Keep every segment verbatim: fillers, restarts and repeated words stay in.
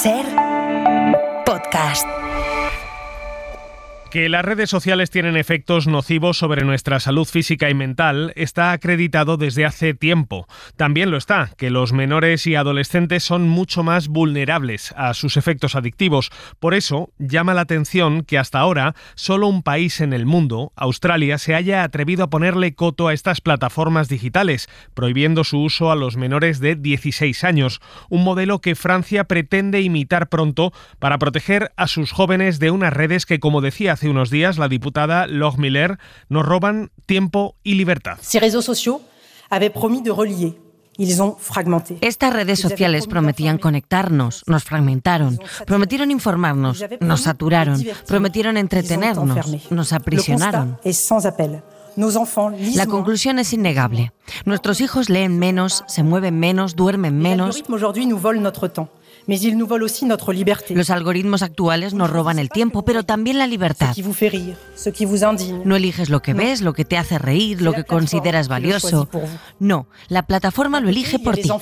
Ser podcast. Que las redes sociales tienen efectos nocivos sobre nuestra salud física y mental está acreditado desde hace tiempo. También lo está que los menores y adolescentes son mucho más vulnerables a sus efectos adictivos. Por eso llama la atención que hasta ahora solo un país en el mundo, Australia, se haya atrevido a ponerle coto a estas plataformas digitales, prohibiendo su uso a los menores de dieciséis años. Un modelo que Francia pretende imitar pronto para proteger a sus jóvenes de unas redes que, como decía hace unos días la diputada Laure Miller, nos roban tiempo y libertad. Ces réseaux sociaux avaient promis de relier. Ils ont fragmenté. Estas redes sociales prometían conectarnos, nos fragmentaron, prometieron informarnos, nos saturaron, prometieron entretenernos, nos aprisionaron. La conclusión es innegable. Nuestros hijos leen menos, se mueven menos, duermen menos. Los algoritmos actuales nos roban el tiempo, pero también la libertad. No eliges lo que ves, lo que te hace reír, lo que consideras valioso. No, la plataforma lo elige por ti.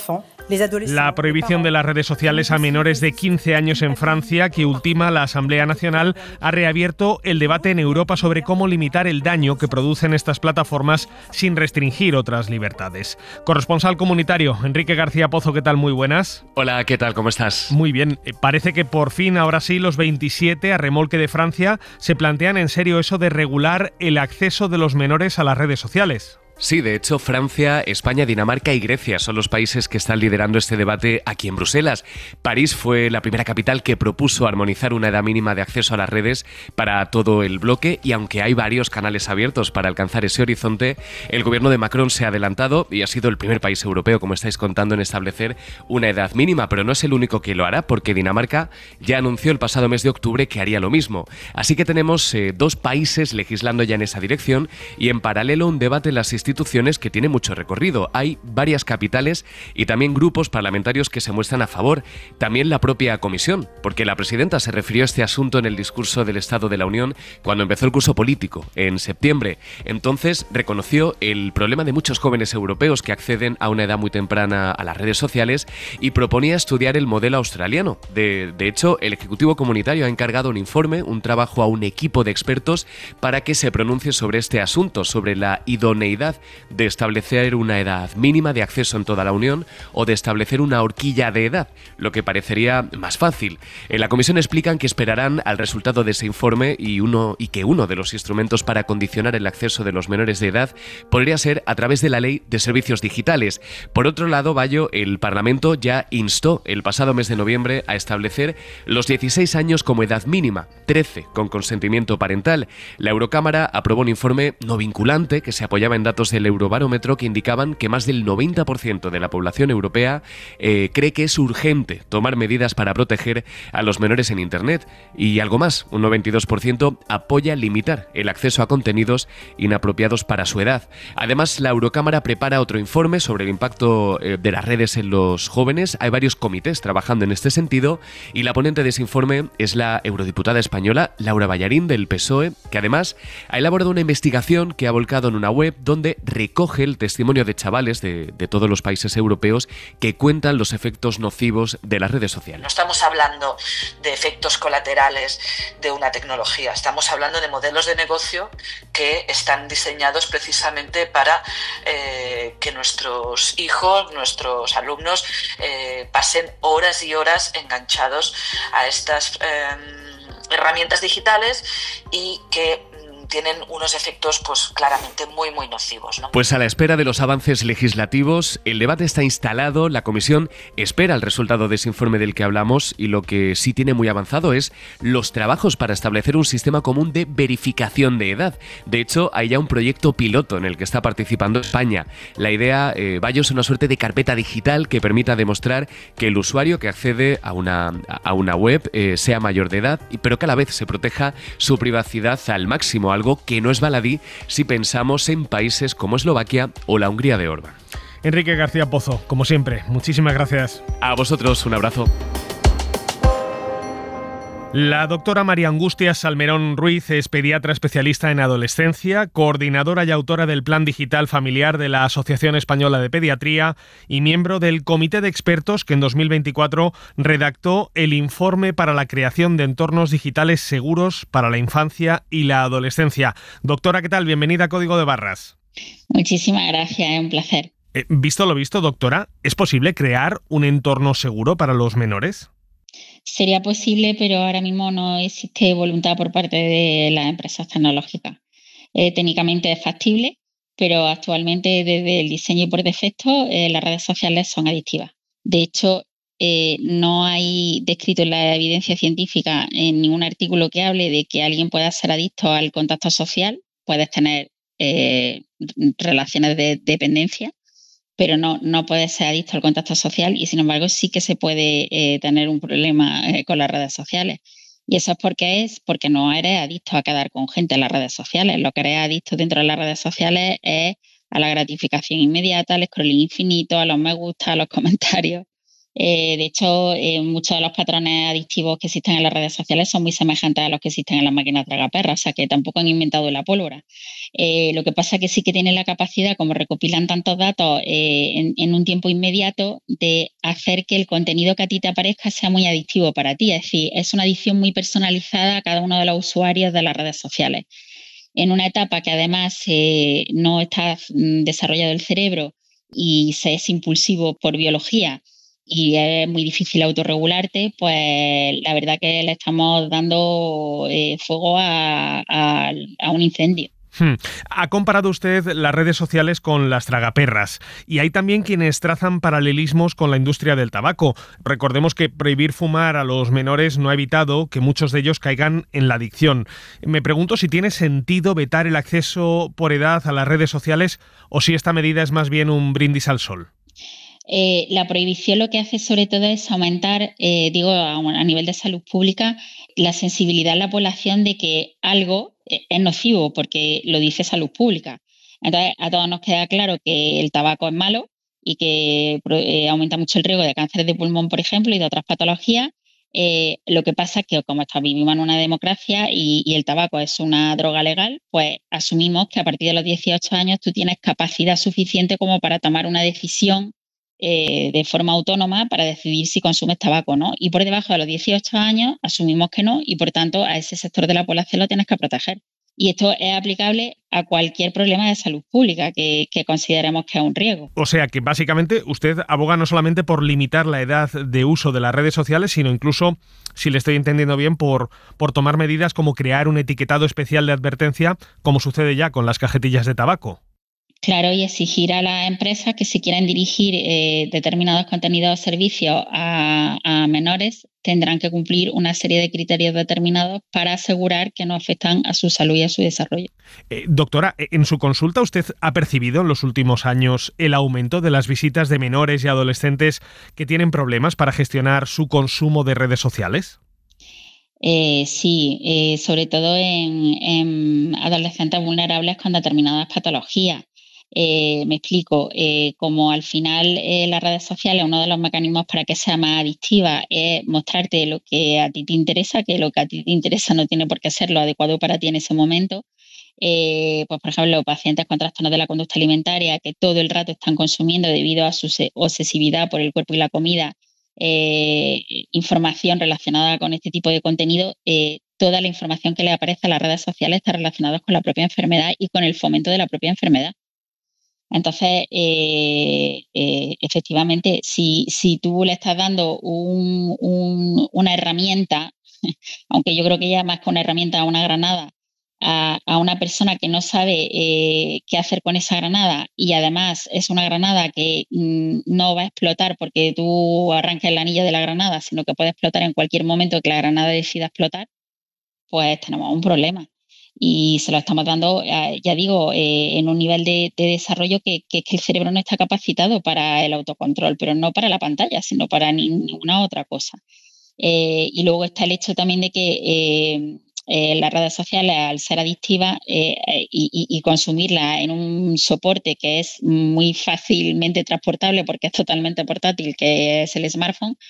La prohibición de las redes sociales a menores de quince años en Francia, que ultima la Asamblea Nacional, ha reabierto el debate en Europa sobre cómo limitar el daño que producen estas plataformas sin restringir otras libertades. Corresponsal comunitario, Enrique García Pozo, ¿qué tal? Muy buenas. Hola, ¿qué tal? ¿Cómo estás? Muy bien. Parece que por fin, ahora sí, los veintisiete, a remolque de Francia, se plantean en serio eso de regular el acceso de los menores a las redes sociales. Sí, de hecho, Francia, España, Dinamarca y Grecia son los países que están liderando este debate aquí en Bruselas. París fue la primera capital que propuso armonizar una edad mínima de acceso a las redes para todo el bloque, y aunque hay varios canales abiertos para alcanzar ese horizonte, el gobierno de Macron se ha adelantado y ha sido el primer país europeo, como estáis contando, en establecer una edad mínima, pero no es el único que lo hará, porque Dinamarca ya anunció el pasado mes de octubre que haría lo mismo. Así que tenemos eh, dos países legislando ya en esa dirección, y en paralelo un debate en las instituciones instituciones que tiene mucho recorrido. Hay varias capitales y también grupos parlamentarios que se muestran a favor. También la propia Comisión, porque la presidenta se refirió a este asunto en el discurso del Estado de la Unión cuando empezó el curso político, en septiembre. Entonces reconoció el problema de muchos jóvenes europeos que acceden a una edad muy temprana a las redes sociales y proponía estudiar el modelo australiano. De, de hecho, el Ejecutivo Comunitario ha encargado un informe, un trabajo a un equipo de expertos para que se pronuncie sobre este asunto, sobre la idoneidad de establecer una edad mínima de acceso en toda la Unión o de establecer una horquilla de edad, lo que parecería más fácil. En la Comisión explican que esperarán al resultado de ese informe y, uno, y que uno de los instrumentos para condicionar el acceso de los menores de edad podría ser a través de la Ley de Servicios Digitales. Por otro lado, Bayo, el Parlamento ya instó el pasado mes de noviembre a establecer los dieciséis años como edad mínima, trece con consentimiento parental. La Eurocámara aprobó un informe no vinculante que se apoyaba en datos del Eurobarómetro que indicaban que más del noventa por ciento de la población europea eh, cree que es urgente tomar medidas para proteger a los menores en Internet, y algo más, un noventa y dos por ciento apoya limitar el acceso a contenidos inapropiados para su edad. Además, la Eurocámara prepara otro informe sobre el impacto eh, de las redes en los jóvenes. Hay varios comités trabajando en este sentido, y la ponente de ese informe es la eurodiputada española Laura Ballarín, del P S O E, que además ha elaborado una investigación que ha volcado en una web donde recoge el testimonio de chavales de, de todos los países europeos que cuentan los efectos nocivos de las redes sociales. No estamos hablando de efectos colaterales de una tecnología, estamos hablando de modelos de negocio que están diseñados precisamente para eh, que nuestros hijos, nuestros alumnos eh, pasen horas y horas enganchados a estas eh, herramientas digitales y que tienen unos efectos pues claramente muy muy nocivos, ¿no? Pues a la espera de los avances legislativos, el debate está instalado, la Comisión espera el resultado de ese informe del que hablamos, y lo que sí tiene muy avanzado es los trabajos para establecer un sistema común de verificación de edad. De hecho, hay ya un proyecto piloto en el que está participando España. La idea, eh, Bayo, es una suerte de carpeta digital que permita demostrar que el usuario que accede a una, a una web eh, sea mayor de edad, pero que a la vez se proteja su privacidad al máximo, algo que no es baladí si pensamos en países como Eslovaquia o la Hungría de Orbán. Enrique García Pozo, como siempre, muchísimas gracias. A vosotros, un abrazo. La doctora María Angustias Salmerón Ruiz es pediatra especialista en adolescencia, coordinadora y autora del Plan Digital Familiar de la Asociación Española de Pediatría y miembro del comité de expertos que en dos mil veinticuatro redactó el informe para la creación de entornos digitales seguros para la infancia y la adolescencia. Doctora, ¿qué tal? Bienvenida a Código de Barras. Muchísimas gracias, es un placer. Eh, visto lo visto, doctora, ¿es posible crear un entorno seguro para los menores? Sería posible, pero ahora mismo no existe voluntad por parte de las empresas tecnológicas. Eh, técnicamente es factible, pero actualmente desde el diseño y por defecto eh, las redes sociales son adictivas. De hecho, eh, no hay descrito en la evidencia científica en ningún artículo que hable de que alguien pueda ser adicto al contacto social. Puedes tener eh, relaciones de dependencia, pero no, no puede ser adicto al contacto social y, sin embargo, sí que se puede eh, tener un problema eh, con las redes sociales. Y eso es porque es porque no eres adicto a quedar con gente en las redes sociales. Lo que eres adicto dentro de las redes sociales es a la gratificación inmediata, al scrolling infinito, a los me gusta, a los comentarios. Eh, de hecho, eh, muchos de los patrones adictivos que existen en las redes sociales son muy semejantes a los que existen en las máquinas tragaperras, o sea que tampoco han inventado la pólvora. Eh, lo que pasa es que sí que tienen la capacidad, como recopilan tantos datos eh, en, en un tiempo inmediato, de hacer que el contenido que a ti te aparezca sea muy adictivo para ti. Es decir, es una adicción muy personalizada a cada uno de los usuarios de las redes sociales. En una etapa que además eh, no está desarrollado el cerebro y se es impulsivo por biología, y es muy difícil autorregularte, pues la verdad que le estamos dando eh, fuego a, a, a un incendio. Hmm. Ha comparado usted las redes sociales con las tragaperras y hay también quienes trazan paralelismos con la industria del tabaco. Recordemos que prohibir fumar a los menores no ha evitado que muchos de ellos caigan en la adicción. Me pregunto si tiene sentido vetar el acceso por edad a las redes sociales o si esta medida es más bien un brindis al sol. Eh, la prohibición lo que hace sobre todo es aumentar, eh, digo, a, a nivel de salud pública, la sensibilidad en la población de que algo es nocivo porque lo dice salud pública. Entonces, a todos nos queda claro que el tabaco es malo y que eh, aumenta mucho el riesgo de cáncer de pulmón, por ejemplo, y de otras patologías. Eh, lo que pasa es que como vivimos en una democracia y, y el tabaco es una droga legal, pues asumimos que a partir de los dieciocho años tú tienes capacidad suficiente como para tomar una decisión Eh, de forma autónoma para decidir si consumes tabaco o no. Y por debajo de los dieciocho años asumimos que no y, por tanto, a ese sector de la población lo tienes que proteger. Y esto es aplicable a cualquier problema de salud pública que, que consideremos que es un riesgo. O sea que, básicamente, usted aboga no solamente por limitar la edad de uso de las redes sociales, sino incluso, si le estoy entendiendo bien, por, por tomar medidas como crear un etiquetado especial de advertencia, como sucede ya con las cajetillas de tabaco. Claro, y exigir a las empresas que si quieren dirigir eh, determinados contenidos o servicios a, a menores tendrán que cumplir una serie de criterios determinados para asegurar que no afectan a su salud y a su desarrollo. Eh, doctora, en su consulta, ¿usted ha percibido en los últimos años el aumento de las visitas de menores y adolescentes que tienen problemas para gestionar su consumo de redes sociales? Eh, sí, eh, sobre todo en, en adolescentes vulnerables con determinadas patologías. Eh, me explico, eh, como al final eh, las redes sociales, uno de los mecanismos para que sea más adictiva es mostrarte lo que a ti te interesa, que lo que a ti te interesa no tiene por qué ser lo adecuado para ti en ese momento. Eh, pues por ejemplo, pacientes con trastornos de la conducta alimentaria que todo el rato están consumiendo debido a su obsesividad por el cuerpo y la comida, eh, información relacionada con este tipo de contenido, eh, toda la información que le aparece a las redes sociales está relacionada con la propia enfermedad y con el fomento de la propia enfermedad. Entonces, eh, eh, efectivamente, si, si tú le estás dando un, un, una herramienta, aunque yo creo que ya más que una herramienta, una granada, a, a una persona que no sabe eh, qué hacer con esa granada y además es una granada que mm, no va a explotar porque tú arranques el anillo de la granada, sino que puede explotar en cualquier momento que la granada decida explotar, pues tenemos un problema. Y se lo estamos dando, ya digo, eh, en un nivel de, de desarrollo que, que, que el cerebro no está capacitado para el autocontrol, pero no para la pantalla, sino para ni, ninguna otra cosa. Eh, y luego está el hecho también de que eh, eh, las redes sociales, al ser adictivas eh, y, y, y consumirlas en un soporte que es muy fácilmente transportable porque es totalmente portátil, que es el smartphone,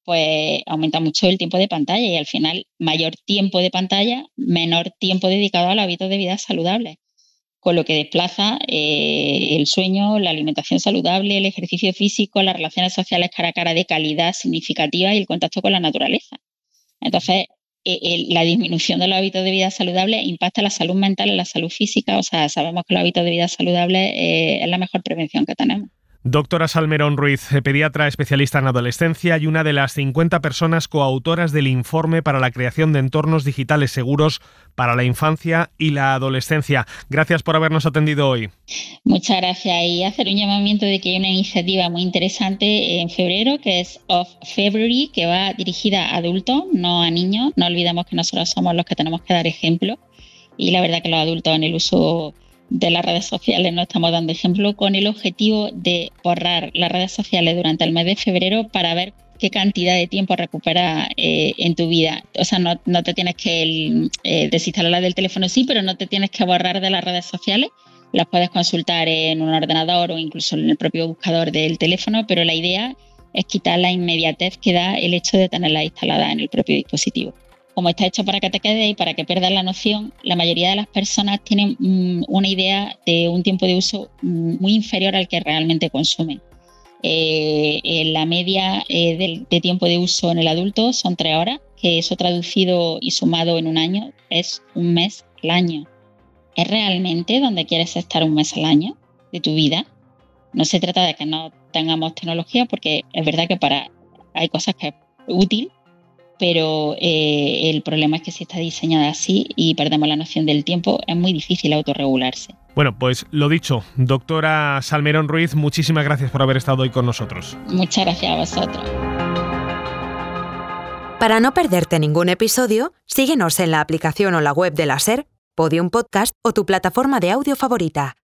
pues aumenta mucho el tiempo de pantalla y al final mayor tiempo de pantalla, menor tiempo dedicado a los hábitos de vida saludables, con lo que desplaza eh, el sueño, la alimentación saludable, el ejercicio físico, las relaciones sociales cara a cara de calidad significativa y el contacto con la naturaleza. Entonces, eh, eh, la disminución de los hábitos de vida saludables impacta en la salud mental, en la salud física. O sea, sabemos que los hábitos de vida saludables eh, es la mejor prevención que tenemos. Doctora Salmerón Ruiz, pediatra especialista en adolescencia y una de las cincuenta personas coautoras del informe para la creación de entornos digitales seguros para la infancia y la adolescencia. Gracias por habernos atendido hoy. Muchas gracias. Y hacer un llamamiento de que hay una iniciativa muy interesante en febrero, que es Off February, que va dirigida a adultos, no a niños. No olvidemos que nosotros somos los que tenemos que dar ejemplo. Y la verdad que los adultos en el uso de las redes sociales no estamos dando ejemplo, con el objetivo de borrar las redes sociales durante el mes de febrero para ver qué cantidad de tiempo recuperas eh, en tu vida. O sea, no, no te tienes que eh, desinstalar del teléfono, sí, pero no te tienes que borrar de las redes sociales. Las puedes consultar en un ordenador o incluso en el propio buscador del teléfono, pero la idea es quitar la inmediatez que da el hecho de tenerla instalada en el propio dispositivo. Como está hecho para que te quedes y para que pierdas la noción, la mayoría de las personas tienen mmm, una idea de un tiempo de uso mmm, muy inferior al que realmente consumen. Eh, eh, la media eh, de, de tiempo de uso en el adulto son tres horas, que eso traducido y sumado en un año es un mes al año. ¿Es realmente donde quieres estar un mes al año de tu vida? No se trata de que no tengamos tecnología, porque es verdad que para hay cosas que es útil, pero eh, el problema es que si está diseñada así y perdemos la noción del tiempo, es muy difícil autorregularse. Bueno, pues lo dicho, doctora Salmerón Ruiz, muchísimas gracias por haber estado hoy con nosotros. Muchas gracias a vosotros. Para no perderte ningún episodio, síguenos en la aplicación o la web de la SER, Podium Podcast o tu plataforma de audio favorita.